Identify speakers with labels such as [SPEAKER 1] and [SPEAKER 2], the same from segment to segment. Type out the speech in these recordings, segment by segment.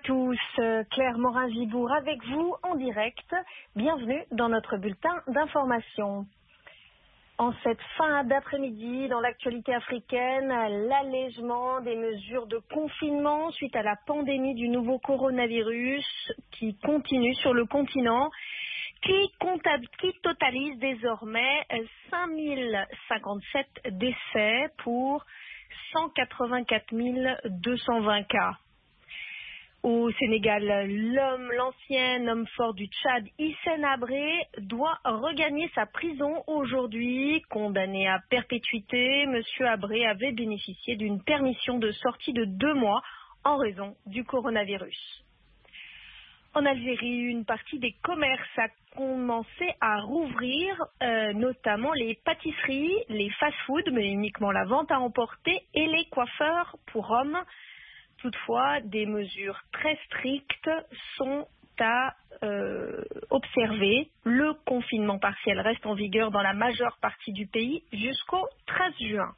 [SPEAKER 1] tous, Claire Morin-Gibourg avec vous en direct. Bienvenue dans notre bulletin d'information. En cette fin d'après-midi, dans l'actualité africaine, l'allègement des mesures de confinement suite à la pandémie du nouveau coronavirus qui continue sur le continent, qui totalise désormais 5057 décès pour 184 220 cas. Au Sénégal, l'ancien homme fort du Tchad, Hissène Habré, doit regagner sa prison aujourd'hui. Condamné à perpétuité, M. Habré avait bénéficié d'une permission de sortie de 2 mois en raison du coronavirus. En Algérie, une partie des commerces a commencé à rouvrir, notamment les pâtisseries, les fast-foods, mais uniquement la vente à emporter, et les coiffeurs pour hommes. Toutefois, des mesures très strictes sont à observer. Le confinement partiel reste en vigueur dans la majeure partie du pays jusqu'au 13 juin.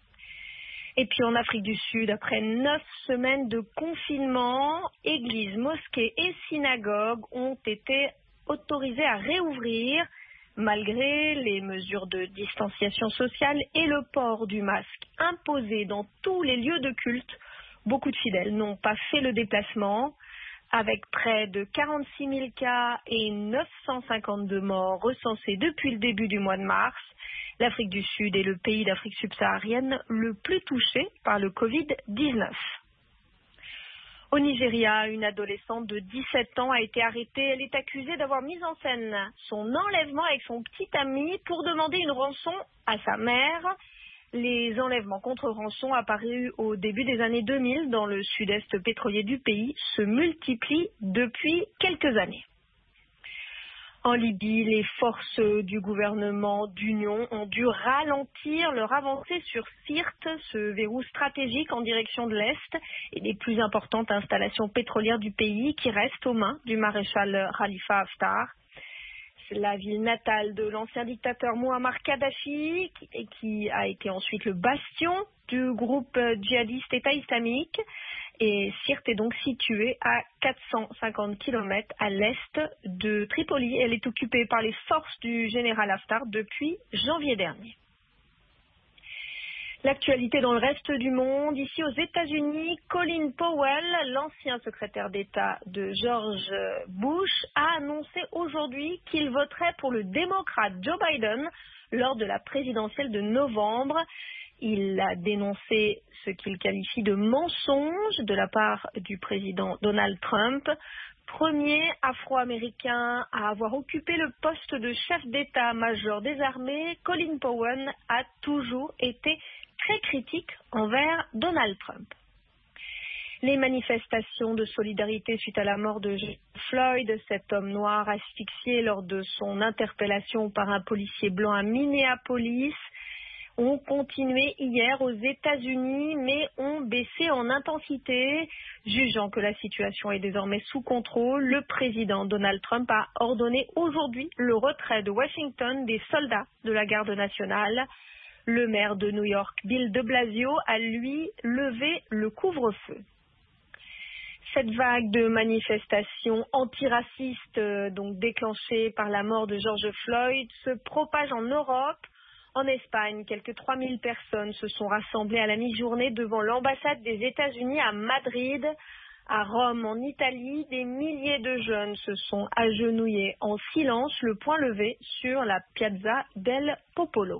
[SPEAKER 1] Et puis en Afrique du Sud, après 9 semaines de confinement, églises, mosquées et synagogues ont été autorisées à réouvrir malgré les mesures de distanciation sociale et le port du masque imposé dans tous les lieux de culte. Beaucoup de fidèles n'ont pas fait le déplacement. Avec près de 46 000 cas et 952 morts recensés depuis le début du mois de mars, l'Afrique du Sud est le pays d'Afrique subsaharienne le plus touché par le Covid-19. Au Nigeria, une adolescente de 17 ans a été arrêtée. Elle est accusée d'avoir mis en scène son enlèvement avec son petit ami pour demander une rançon à sa mère. Les enlèvements contre rançon apparus au début des années 2000 dans le sud-est pétrolier du pays se multiplient depuis quelques années. En Libye, les forces du gouvernement d'union ont dû ralentir leur avancée sur Sirte, ce verrou stratégique en direction de l'Est et des plus importantes installations pétrolières du pays qui restent aux mains du maréchal Khalifa Haftar. C'est la ville natale de l'ancien dictateur Mouammar Kadhafi qui a été ensuite le bastion du groupe djihadiste État islamique. Et Sirte est donc située à 450 km à l'est de Tripoli. Elle est occupée par les forces du général Haftar depuis janvier dernier. L'actualité dans le reste du monde, ici aux États-Unis, Colin Powell, l'ancien secrétaire d'État de George Bush, a annoncé aujourd'hui qu'il voterait pour le démocrate Joe Biden lors de la présidentielle de novembre. Il a dénoncé ce qu'il qualifie de mensonge de la part du président Donald Trump. Premier afro-américain à avoir occupé le poste de chef d'état-major des armées, Colin Powell a toujours été très critique envers Donald Trump. Les manifestations de solidarité suite à la mort de George Floyd, cet homme noir asphyxié lors de son interpellation par un policier blanc à Minneapolis, ont continué hier aux États-Unis, mais ont baissé en intensité. Jugeant que la situation est désormais sous contrôle, le président Donald Trump a ordonné aujourd'hui le retrait de Washington des soldats de la garde nationale. Le maire de New York, Bill de Blasio, a lui levé le couvre-feu. Cette vague de manifestations antiracistes, donc déclenchée par la mort de George Floyd, se propage en Europe. En Espagne, quelques 3000 personnes se sont rassemblées à la mi-journée devant l'ambassade des États-Unis à Madrid. À Rome, en Italie, des milliers de jeunes se sont agenouillés en silence, le poing levé sur la Piazza del Popolo.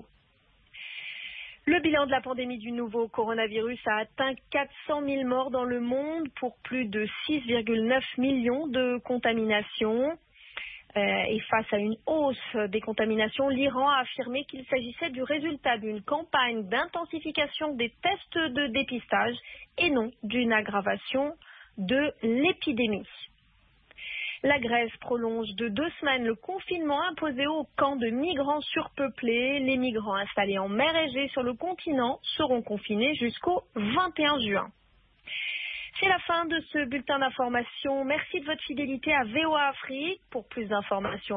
[SPEAKER 1] Le bilan de la pandémie du nouveau coronavirus a atteint 400 000 morts dans le monde pour plus de 6,9 millions de contaminations. Et face à une hausse des contaminations, l'Iran a affirmé qu'il s'agissait du résultat d'une campagne d'intensification des tests de dépistage et non d'une aggravation de l'épidémie. La Grèce prolonge de 2 semaines le confinement imposé aux camps de migrants surpeuplés. Les migrants installés en mer Égée sur le continent seront confinés jusqu'au 21 juin. C'est la fin de ce bulletin d'information. Merci de votre fidélité à VOA Afrique. Pour plus d'informations,